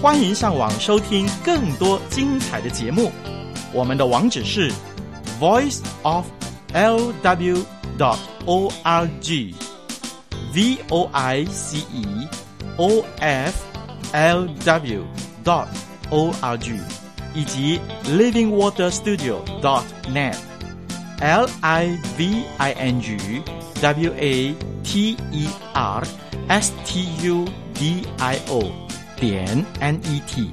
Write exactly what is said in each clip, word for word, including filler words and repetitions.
欢迎上网收听更多精彩的节目。我们的网址是 voice of l w dot org v o i c e o f l w dot org 以及 living water studio dot net l i v i n g w a t e r s t u d i o 点 n e t。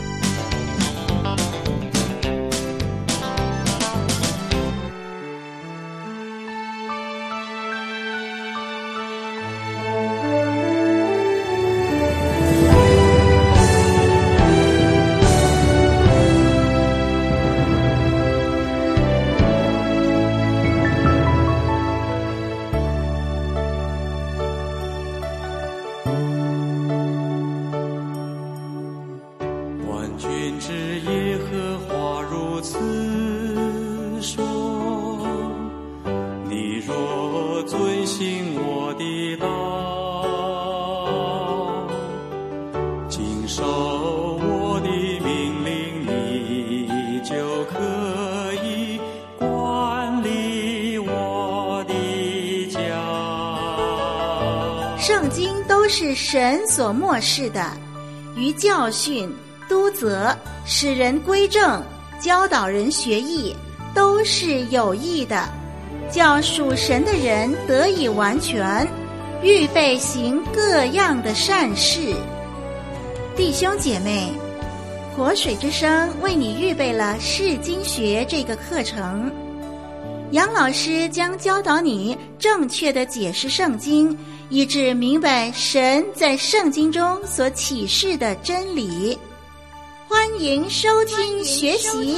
圣经都是神所默示的，于教训、督责、使人归正、教导人学艺，都是有益的，叫属神的人得以完全，预备行各样的善事。弟兄姐妹，活水之声为你预备了释经学这个课程，杨老师将教导你正确的解释圣经，以致明白神在圣经中所启示的真理。欢迎收听学习。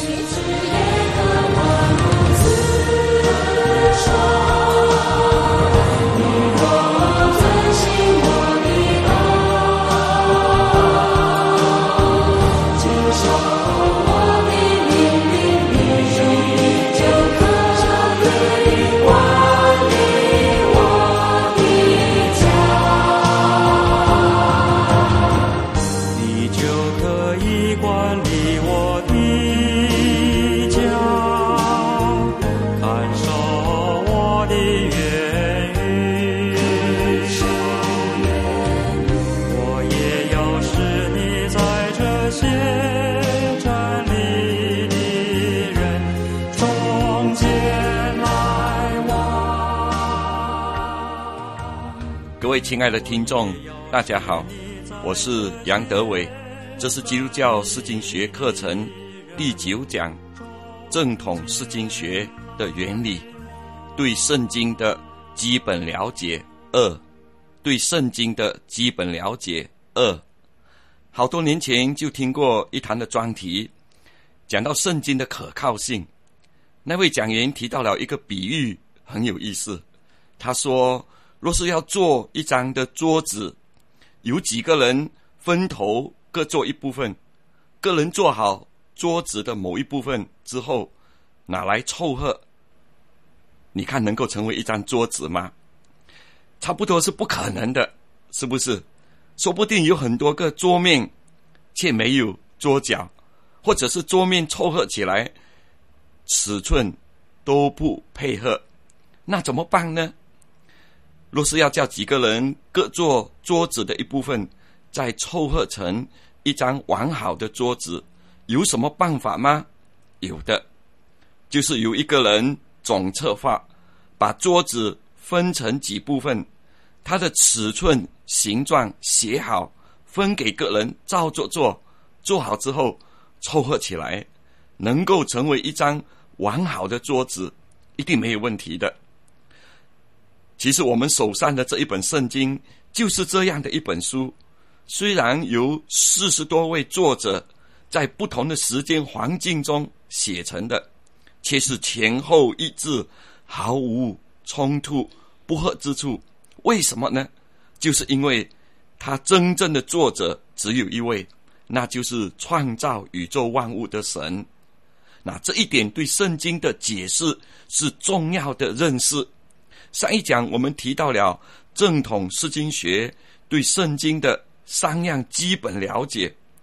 各位亲爱的听众，大家好，我是杨德伟，这是基督教释经学课程第九讲，正统释经学的原理，对圣经的基本了解二，对圣经的基本了解二。好多年前就听过一堂的专题，讲到圣经的可靠性。那位讲员提到了一个比喻，很有意思。他说，若是要做一张的桌子，有几个人分头各做一部分，个人做好桌子的某一部分之后，拿来凑合，你看能够成为一张桌子吗？差不多是不可能的，是不是？说不定有很多个桌面却没有桌角，或者是桌面凑合起来尺寸都不配合，那怎么办呢？若是要叫几个人各做桌子的一部分，再凑合成一张完好的桌子，有什么办法吗？有的，就是有一个人总策划，把桌子分成几部分，它的尺寸、形状写好，分给个人照着做，做好之后凑合起来，能够成为一张完好的桌子，一定没有问题的。其实我们手上的这一本圣经就是这样的一本书，虽然由四十多位作者在不同的时间环境中写成的，却是前后一致，毫无冲突不合之处。为什么呢？就是因为他真正的作者只有一位，那就是创造宇宙万物的神。那这一点对圣经的解释是重要的认识。上一讲我们提到了正统释经学对圣经的三样基本了解，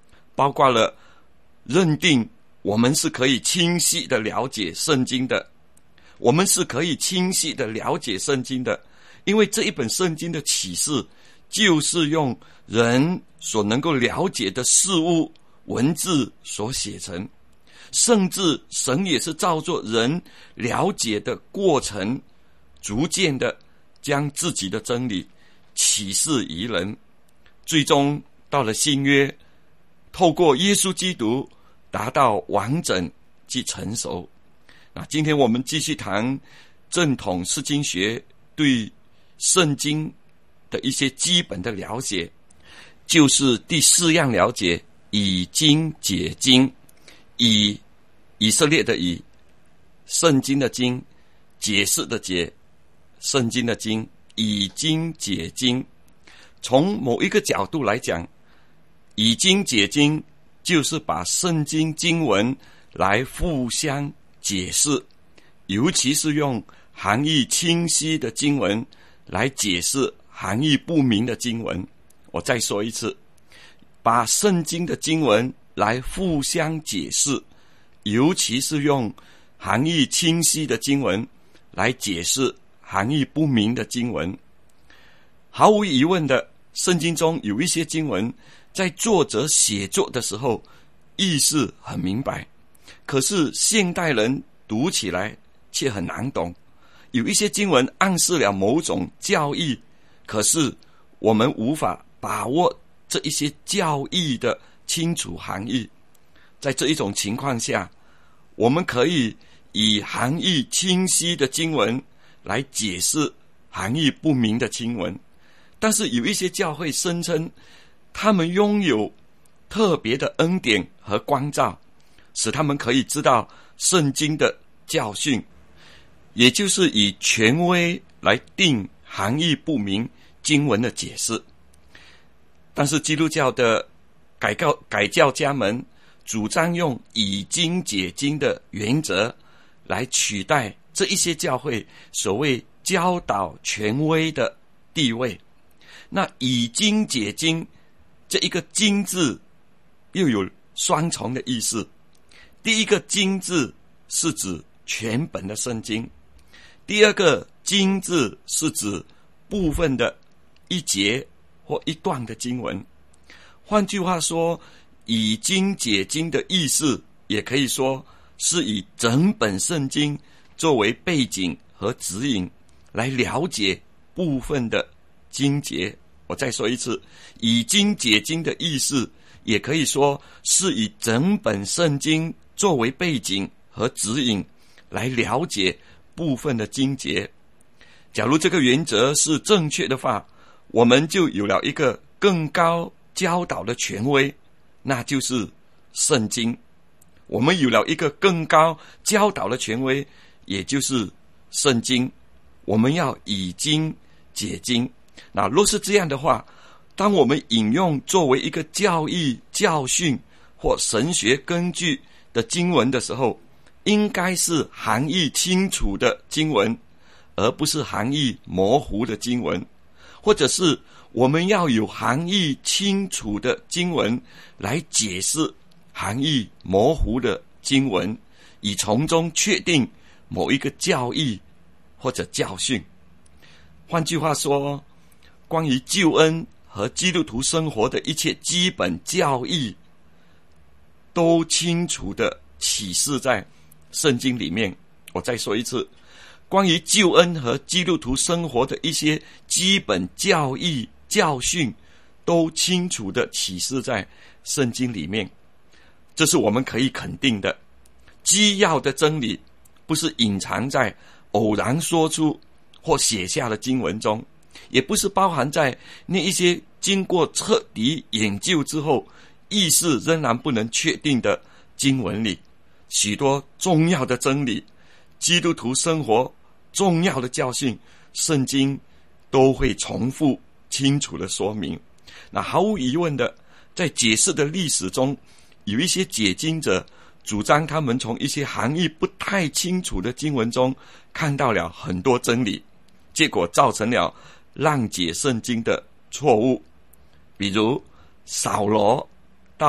包括了认定我们是可以清晰的了解圣经的，我们是可以清晰的了解圣经的，因为这一本圣经的启示就是用人所能够了解的事物文字所写成，甚至神也是照着人了解的过程，逐渐的将自己的真理启示于人，最终到了新约，透过耶稣基督达到完整及成熟。那今天我们继续谈正统释经学对圣经的一些基本的了解，就是第四样了解，以经解经。以以色列的以，圣经的经，解释的解，圣经的经，以经解经。从某一个角度来讲，以经解经就是把圣经经文来互相解释，尤其是用含义清晰的经文来解释含义不明的经文。我再说一次，把圣经的经文来互相解释，尤其是用含义清晰的经文来解释含义不明的经文。毫无疑问的，圣经中有一些经文在作者写作的时候意思很明白，可是现代人读起来却很难懂。有一些经文暗示了某种教义，可是我们无法把握这一些教义的清楚含义。在这一种情况下，我们可以以含义清晰的经文来解释含义不明的经文。但是有一些教会声称他们拥有特别的恩典和光照，使他们可以知道圣经的教训，也就是以权威来定含义不明经文的解释。但是基督教的改教改教家们主张用以经解经的原则来取代这一些教会所谓教导权威的地位。那以经解经这一个经字又有双重的意思。第一个经字是指全本的圣经，第二个经字是指部分的一节或一段的经文。换句话说，以经解经的意思也可以说是以整本圣经作为背景和指引来了解部分的经节。我再说一次，以经解经的意思也可以说是以整本圣经作为背景和指引来了解部分的经节。假如这个原则是正确的话，我们就有了一个更高教导的权威，那就是圣经。我们有了一个更高教导的权威，也就是圣经。我们要以经解经。那若是这样的话，当我们引用作为一个教义、教训或神学根据的经文的时候，应该是含义清楚的经文，而不是含义模糊的经文。或者是我们要有含义清楚的经文来解释含义模糊的经文，以从中确定某一个教义或者教训。换句话说，关于救恩和基督徒生活的一切基本教义，都清楚的启示在圣经里面。我再说一次，关于救恩和基督徒生活的一些基本教义、教训，都清楚的启示在圣经里面。这是我们可以肯定的。基要的真理不是隐藏在偶然说出或写下的经文中，也不是包含在那一些经过彻底研究之后意识仍然不能确定的经文里。许多重要的真理、基督徒生活重要的教训，圣经都会重复清楚的说明。那毫无疑问的，在解释的历史中，有一些解经者主张他们从一些含义不太清楚的经文中看到了很多真理，结果造成了滥解圣经的错误。比如扫罗到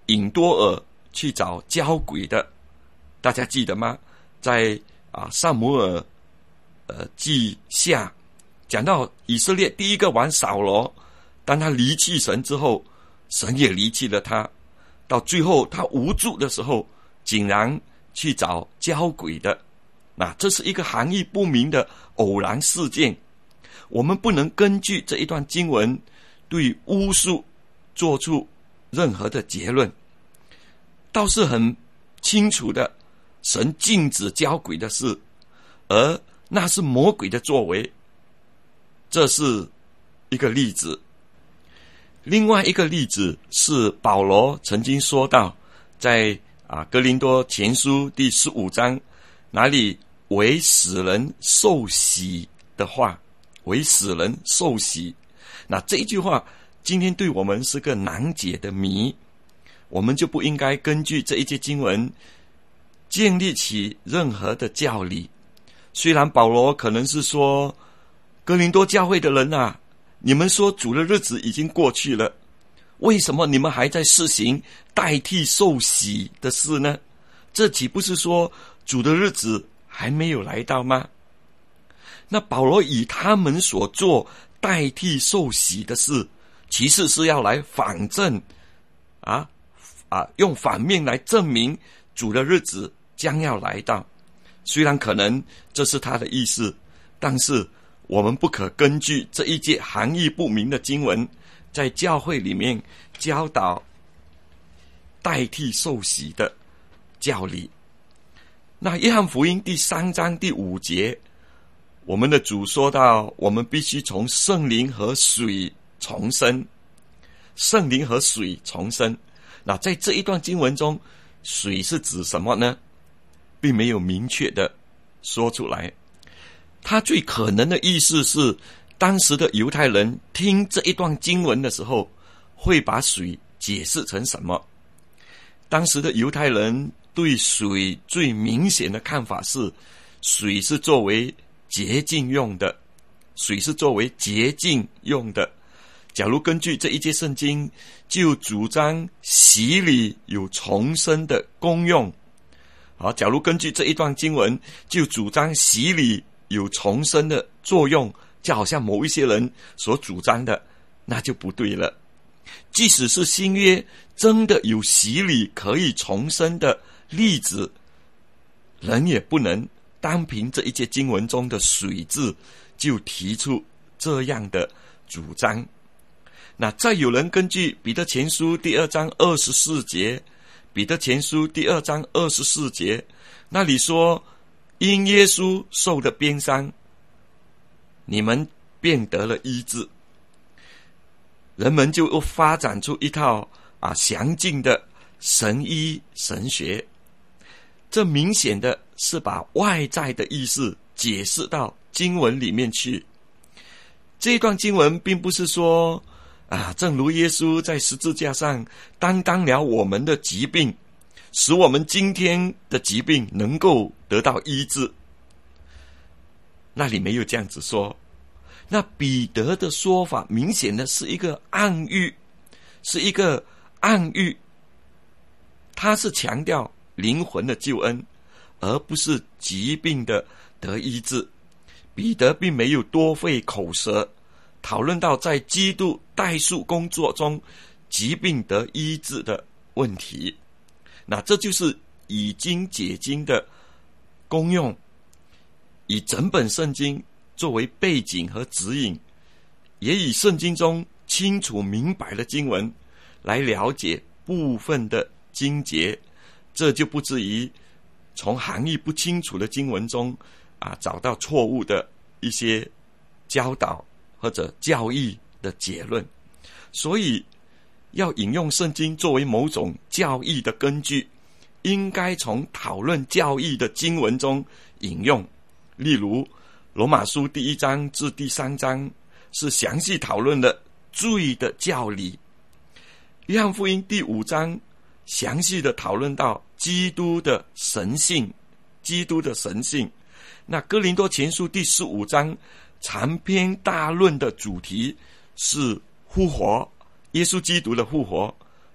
引多尔去找交鬼的，大家记得吗？在啊撒母耳呃记下讲到以色列第一个王扫罗，当他离弃神之后，神也离弃了他，到最后他无助的时候，竟然去找交鬼的。那这是一个含义不明的偶然事件，我们不能根据这一段经文对巫术做出任何的结论。倒是很清楚的，神禁止交鬼的事，而那是魔鬼的作为，这是一个例子。另外一个例子是保罗曾经说到，在啊哥林多前书第十五章，哪里为使人受洗的话，为使人受洗。那这一句话今天对我们是个难解的谜，我们就不应该根据这一节经文建立起任何的教理。虽然保罗可能是说，哥林多教会的人啊，你们说主的日子已经过去了，为什么你们还在施行代替受洗的事呢？这岂不是说主的日子还没有来到吗？那保罗以他们所做代替受洗的事，其实是要来反证啊啊，用反面来证明主的日子将要来到。虽然可能这是他的意思，但是我们不可根据这一节含义不明的经文，在教会里面教导代替受洗的教理。那约翰福音第三章第五节，我们的主说到，我们必须从圣灵和水重生。圣灵和水重生，那在这一段经文中，水是指什么呢？并没有明确的说出来。他最可能的意思是，当时的犹太人听这一段经文的时候，会把水解释成什么？当时的犹太人对水最明显的看法是，水是作为洁净用的，水是作为洁净用的。假如根据这一节圣经，就主张洗礼有重生的功用。好，假如根据这一段经文，就主张洗礼有重生的作用，就好像某一些人所主张的，那就不对了。即使是新约真的有洗礼可以重生的例子，人也不能单凭这一节经文中的水字就提出这样的主张。那再有人根据彼得前书第二章二十四节，彼得前书第二章二十四节，那里说，因耶稣受的鞭伤，你们便得了医治。人们就又发展出一套啊详尽的神医神学，这明显的是把外在的意思解释到经文里面去。这一段经文并不是说啊，正如耶稣在十字架上担当了我们的疾病，使我们今天的疾病能够得到医治，那里没有这样子说。那彼得的说法明显的是一个暗喻，是一个暗喻，他是强调灵魂的救恩，而不是疾病的得医治。彼得并没有多费口舌讨论到在基督代赎工作中疾病得医治的问题。那这就是以经解经的功用，以整本圣经作为背景和指引，也以圣经中清楚明白的经文来了解部分的经节，这就不至于从含义不清楚的经文中啊找到错误的一些教导或者教义的结论。所以要引用圣经作为某种教义的根据，应该从讨论教义的经文中引用。例如罗马书第一章至第三章是详细讨论了罪的教理，约翰福音第五章详细的讨论到基督的神性，基督的神性。那哥林多前书第十五章长篇大论的主题是复活，耶稣基督的复活，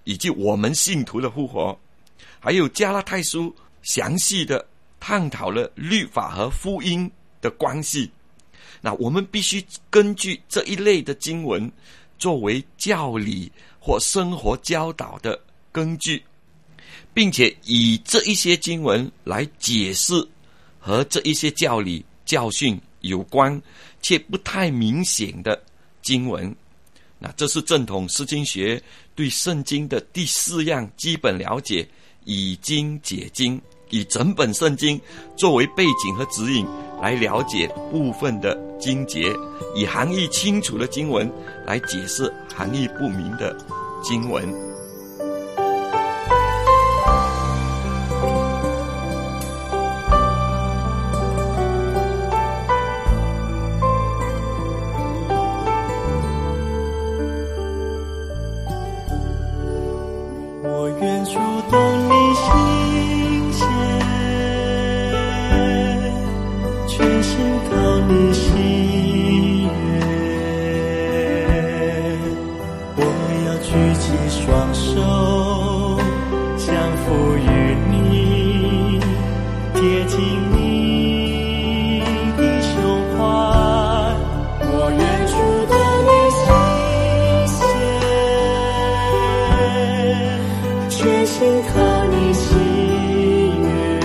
以及我们信徒的复活，还有加拉太书详细的探讨了律法和福音的关系。那我们必须根据这一类的经文作为教理或生活教导的根据，并且以这一些经文来解释和这一些教理教训有关且不太明显的经文。那这是正统释经学对圣经的第四样基本了解，以经解经，以整本圣经作为背景和指引来了解部分的经节，以含义清楚的经文来解释含义不明的经文。 我愿触动你心弦，全心靠你喜悦。我要举起双手，降服于你，贴近你的胸怀。我愿触动你心弦，全心靠你喜悦，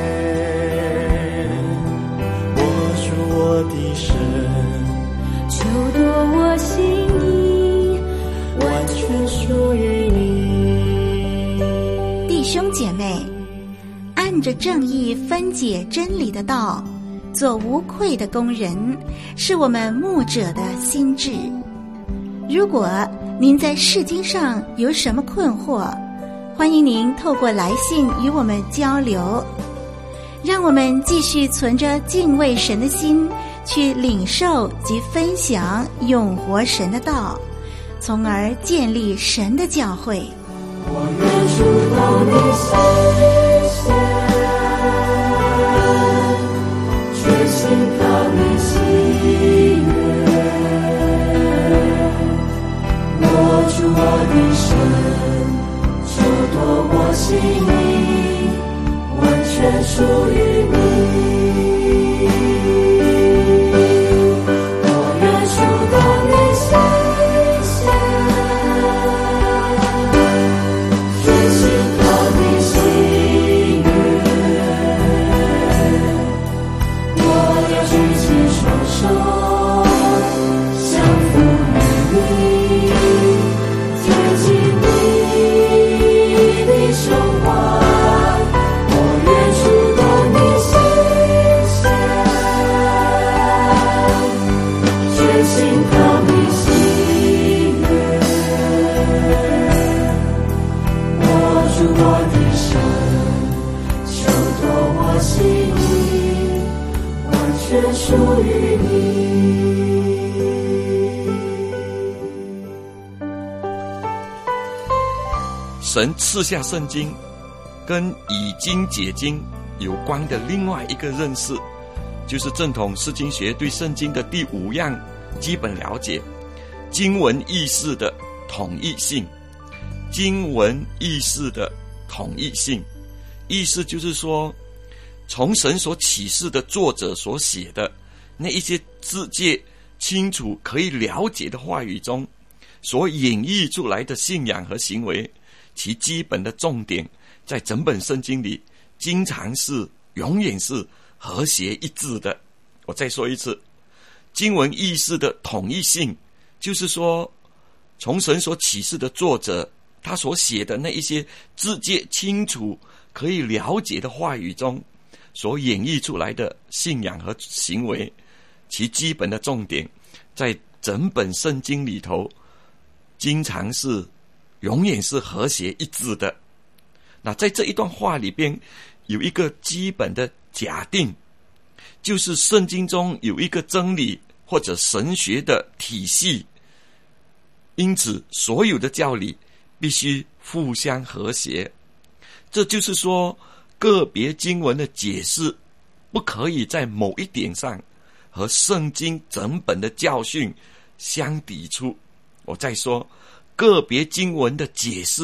握住我的手， 就夺我心意， 完全属于你。 弟兄姐妹，按着正义分解真理的道，做无愧的工人，是我们牧者的心志。如果您在释经上有什么困惑，欢迎您透过来信与我们交流，让我们继续存着敬畏神的心，去领受及分享永活神的道，从而建立神的教会。 我愿触动你心弦，全心靠你喜悦，握住我的手，就夺我心意，完全属于你。我愿触动你心弦，全心靠你喜悦。我要举起双手，降服于你，贴近你的胸怀。我愿触动你心弦，全心靠你喜悦，握住我的手，就夺我心意，完全属于你。 神赐下圣经跟以经解经有关的另外一个认识，就是正统释经学对圣经的第五样基本了解，经文意识的统一性。经文意识的统一性，意思就是说，从神所启示的作者所写的那一些字界清楚可以了解的话语中所演绎出来的信仰和行为，其基本的重点在整本圣经里经常是永远是和谐一致的。我再说一次，经文意识的统一性，就是说从神所启示的作者他所写的那一些字界清楚可以了解的话语中所演绎出来的信仰和行为，其基本的重点在整本圣经里头经常是永远是和谐一致的。那在这一段话里边有一个基本的假定，就是圣经中有一个真理或者神学的体系，因此所有的教理必须互相和谐。这就是说，个别经文的解释不可以在某一点上和圣经整本的教训相抵触。我再说，个别经文的解释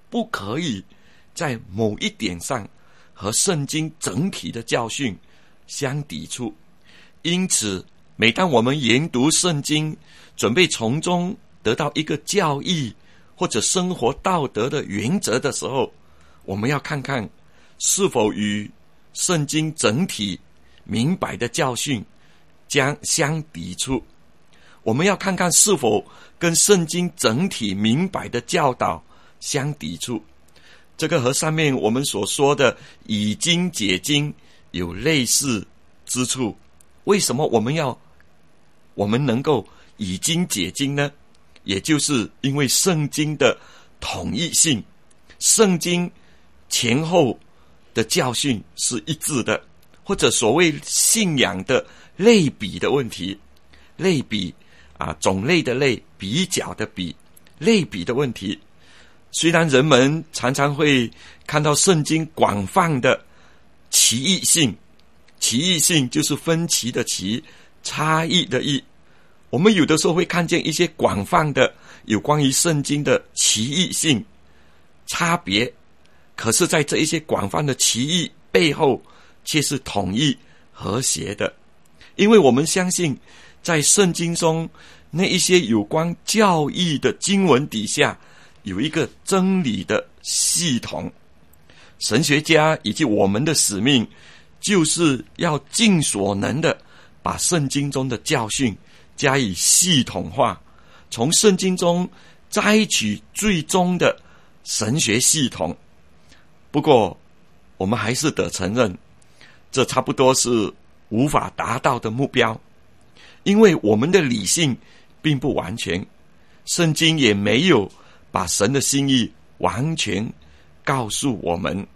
不可以在某一点上和圣经整体的教训相抵触。因此每当我们研读圣经，准备从中得到一个教义或者生活道德的原则的时候，我们要看看是否与圣经整体明白的教训将相抵触。我们要看看是否跟圣经整体明白的教导相抵触。这个和上面我们所说的以经解经有类似之处。为什么我们要我们能够以经解经呢？也就是因为圣经的统一性，圣经前后的教训是一致的，或者所谓信仰的类比的问题，类比啊，种类的类，比较的比，类比的问题。虽然人们常常会看到圣经广泛的歧义性，歧义性就是分歧的歧，差异的异。我们有的时候会看见一些广泛的有关于圣经的歧义性差别，可是在这一些广泛的歧义背后却是统一和谐的。因为我们相信在圣经中那一些有关教义的经文底下有一个真理的系统。神学家以及我们的使命就是要尽所能的把圣经中的教训加以系统化，从圣经中摘取最终的神学系统。不过我们还是得承认，这差不多是无法达到的目标，因为我们的理性并不完全，圣经也没有把神的心意完全告诉我们。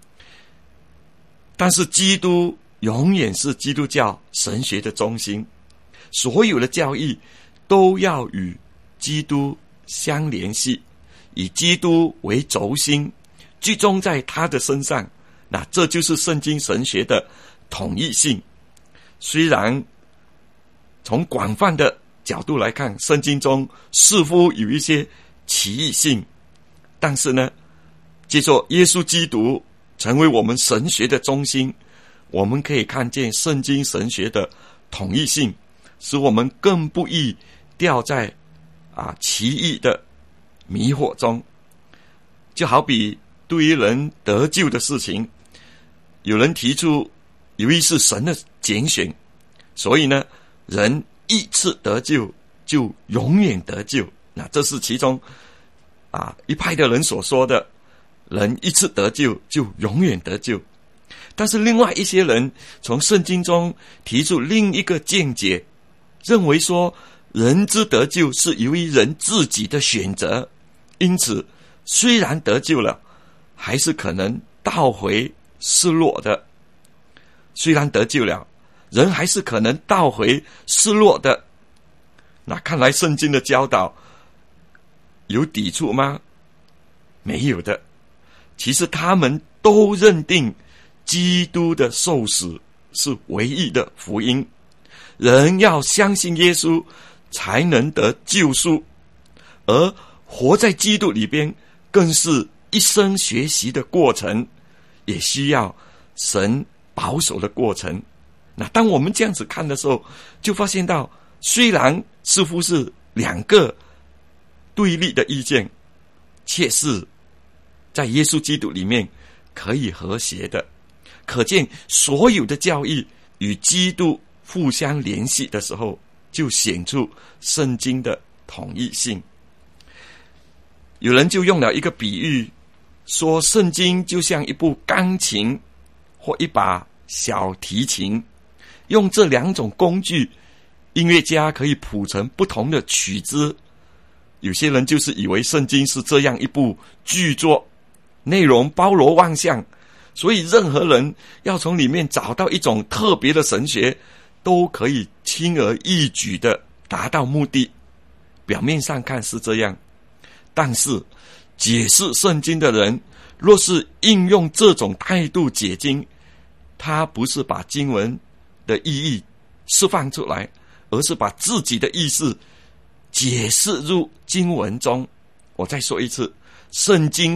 但是基督永远是基督教神学的中心，所有的教义都要与基督相联系，以基督为轴心，集中在他的身上。那这就是圣经神学的统一性。虽然从广泛的角度来看，圣经中似乎有一些歧义性，但是呢，借着耶稣基督成为我们神学的中心，我们可以看见圣经神学的统一性，使我们更不易掉在啊歧义的迷惑中。就好比对于人得救的事情，有人提出由于是神的拣选，所以呢人一次得救就永远得救。那这是其中啊一派的人所说的，人一次得救就永远得救。但是另外一些人从圣经中提出另一个见解，认为说人之得救是由于人自己的选择，因此虽然得救了，还是可能倒回失落的。虽然得救了，人还是可能倒回失落的。那看来圣经的教导有抵触吗？没有的。其实他们都认定基督的受死是唯一的福音，人要相信耶稣才能得救赎，而活在基督里边更是一生学习的过程，也需要神保守的过程。那当我们这样子看的时候，就发现到虽然似乎是两个对立的意见，却是在耶稣基督里面可以和谐的。可见所有的教义与基督互相联系的时候，就显出圣经的统一性。有人就用了一个比喻，说圣经就像一部钢琴或一把小提琴，用这两种工具，音乐家可以谱成不同的曲子。有些人就是以为圣经是这样一部巨作，内容包罗万象，所以任何人要从里面找到一种特别的神学，都可以轻而易举的达到目的。表面上看是这样，但是解释圣经的人若是应用这种态度解经，他不是把经文的意义释放出来，而是把自己的意思解释入经文中。我再说一次，圣经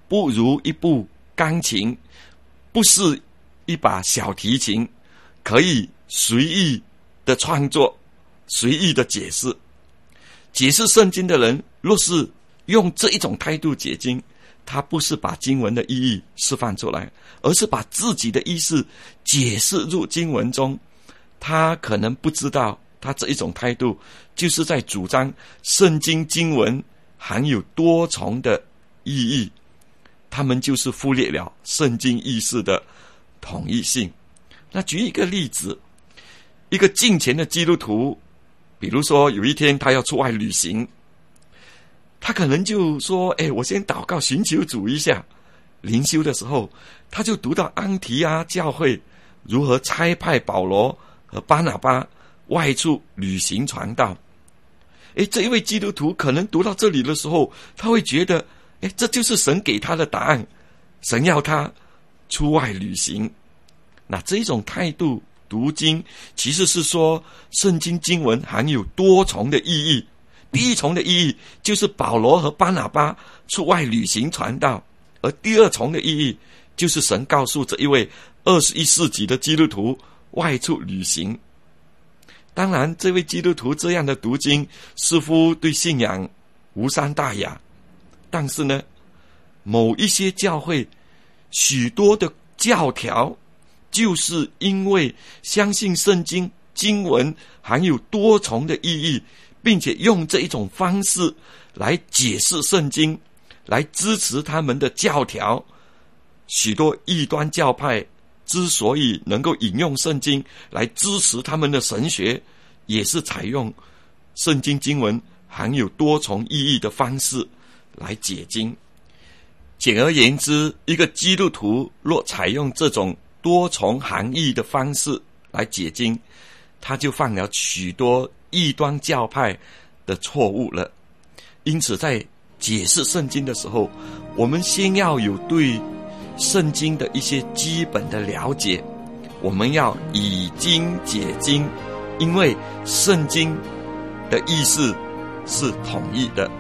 不如一部钢琴，不是一把小提琴，可以随意的创作，随意的解释。解释圣经的人若是用这一种态度解经，他不是把经文的意义释放出来，而是把自己的意思解释入经文中。他可能不知道，他这一种态度就是在主张圣经经文含有多重的意义，他们就是忽略了圣经意思的统一性。那举一个例子，一个敬虔的基督徒，比如说有一天他要出外旅行，他可能就说，哎，我先祷告寻求主一下。灵修的时候，他就读到安提阿教会如何差派保罗和巴拿巴外出旅行传道。诶，这一位基督徒可能读到这里的时候，他会觉得，诶，这就是神给他的答案，神要他出外旅行。那这一种态度读经，其实是说圣经经文含有多重的意义。第一重的意义就是保罗和巴拿巴出外旅行传道，而第二重的意义就是神告诉这一位二十一世纪的基督徒外出旅行。当然，这位基督徒这样的读经似乎对信仰无伤大雅，但是呢，某一些教会许多的教条，就是因为相信圣经经文含有多重的意义，并且用这一种方式来解释圣经，来支持他们的教条。许多异端教派之所以能够引用圣经来支持他们的神学，也是采用圣经经文含有多重意义的方式来解经。简而言之，一个基督徒若采用这种多重含义的方式来解经，他就犯了许多异端教派的错误了。因此在解释圣经的时候，我们先要有对圣经的一些基本的了解，我们要以经解经，因为圣经的意思是统一的。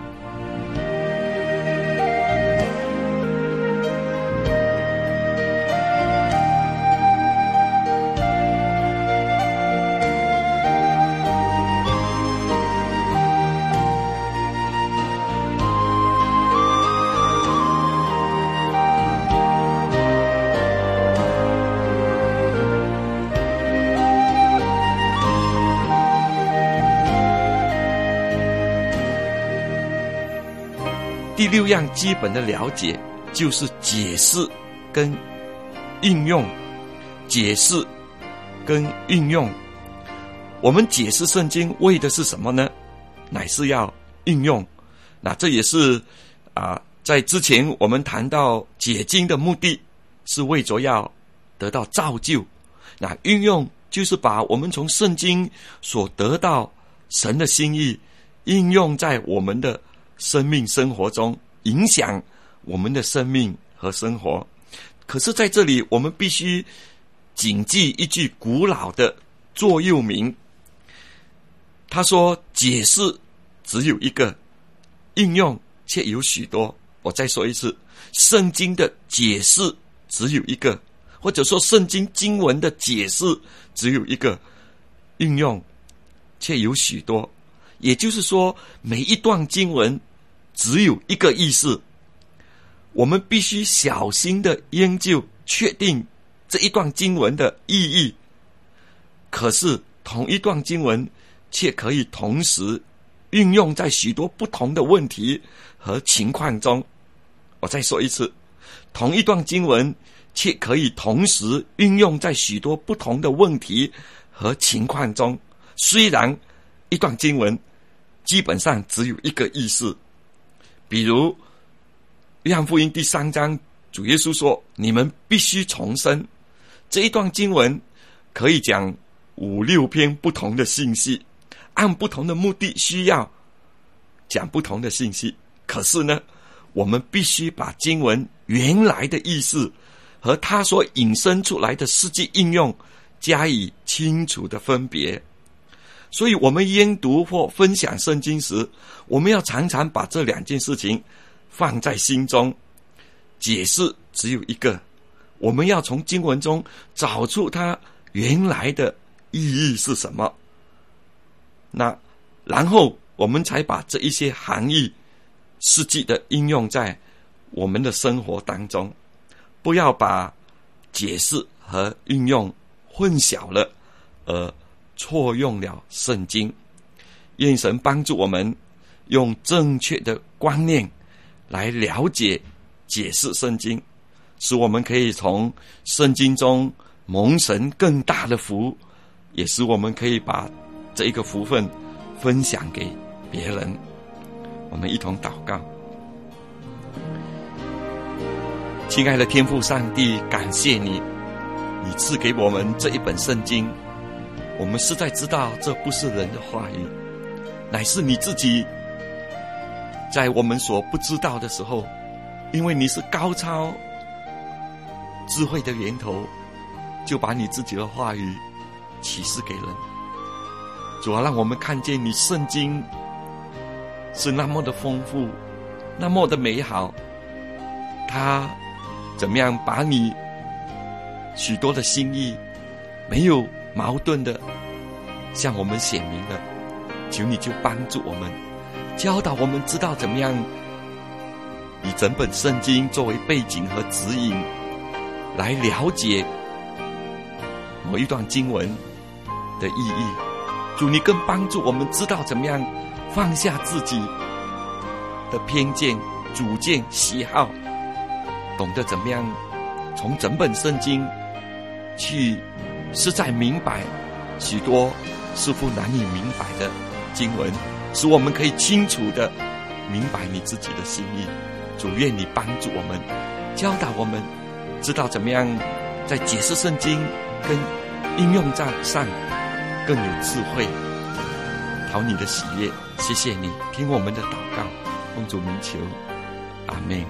第六样基本的了解就是解释跟运用。解释跟运用，我们解释圣经为的是什么呢？乃是要运用。那这也是啊、呃，在之前我们谈到解经的目的是为着要得到造就。那运用就是把我们从圣经所得到神的心意应用在我们的生命生活中，影响我们的生命和生活。可是在这里我们必须谨记一句古老的座右铭，他说解释只有一个，应用却有许多。我再说一次，圣经的解释只有一个，或者说圣经经文的解释只有一个，应用却有许多。也就是说，每一段经文只有一个意思，我们必须小心的研究确定这一段经文的意义。可是同一段经文却可以同时运用在许多不同的问题和情况中。我再说一次，同一段经文却可以同时运用在许多不同的问题和情况中。虽然一段经文基本上只有一个意思，比如约翰福音第三章，主耶稣说你们必须重生。这一段经文可以讲五六篇不同的信息，按不同的目的需要讲不同的信息。可是呢，我们必须把经文原来的意思和它所引申出来的实际应用加以清楚的分别。所以我们研读或分享圣经时，我们要常常把这两件事情放在心中。 解释只有一个，我们要从经文中找出它原来的意义是什么。那然后我们才把这一些含义实际的应用在我们的生活当中，不要把解释和运用混淆了，而错用了圣经。愿神帮助我们用正确的观念来了解解释圣经，使我们可以从圣经中蒙神更大的福，也使我们可以把这一个福分分享给别人。我们一同祷告。亲爱的天父上帝，感谢你，你赐给我们这一本圣经，我们实在知道这不是人的话语，乃是你自己在我们所不知道的时候，因为你是高超智慧的源头，就把你自己的话语启示给人。主啊，让我们看见你圣经是那么的丰富，那么的美好，它怎么样把你许多的心意没有矛盾的向我们显明了。求你就帮助我们，教导我们知道怎么样以整本圣经作为背景和指引，来了解某一段经文的意义。主，你更帮助我们知道怎么样放下自己的偏见、主见、喜好，懂得怎么样从整本圣经去实在明白许多似乎难以明白的经文，使我们可以清楚地明白你自己的心意。主，愿你帮助我们，教导我们知道怎么样在解释圣经跟应用上更有智慧，讨你的喜悦。谢谢你听我们的祷告，奉主名求，阿们。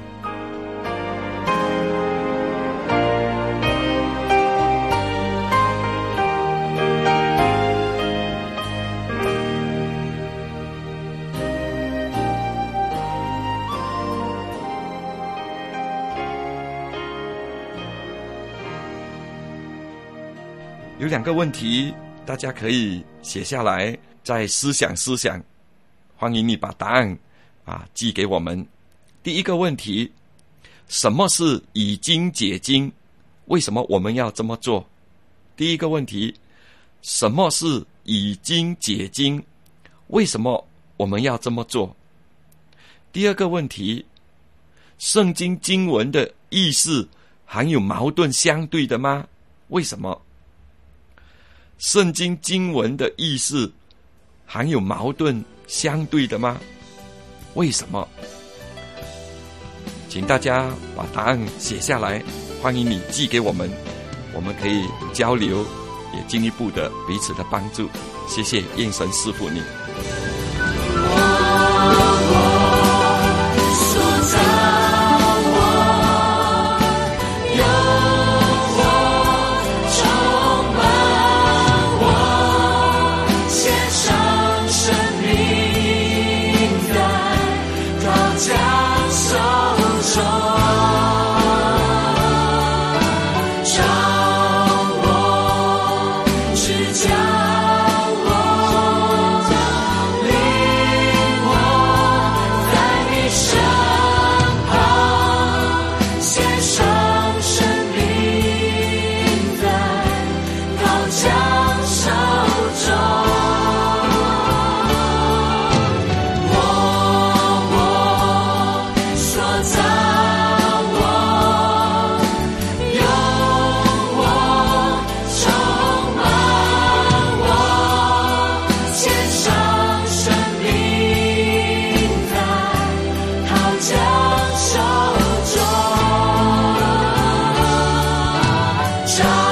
有两个问题大家可以写下来，再思想思想，欢迎你把答案啊寄给我们。第一个问题，什么是以经解经？为什么我们要这么做？第一个问题，什么是以经解经？为什么我们要这么做？第二个问题，圣经经文的意思含有矛盾相对的吗？为什么？圣经经文的意思含有矛盾相对的吗？为什么？请大家把答案写下来，欢迎你寄给我们，我们可以交流，也进一步的彼此的帮助。谢谢，愿神赐福你。 手中。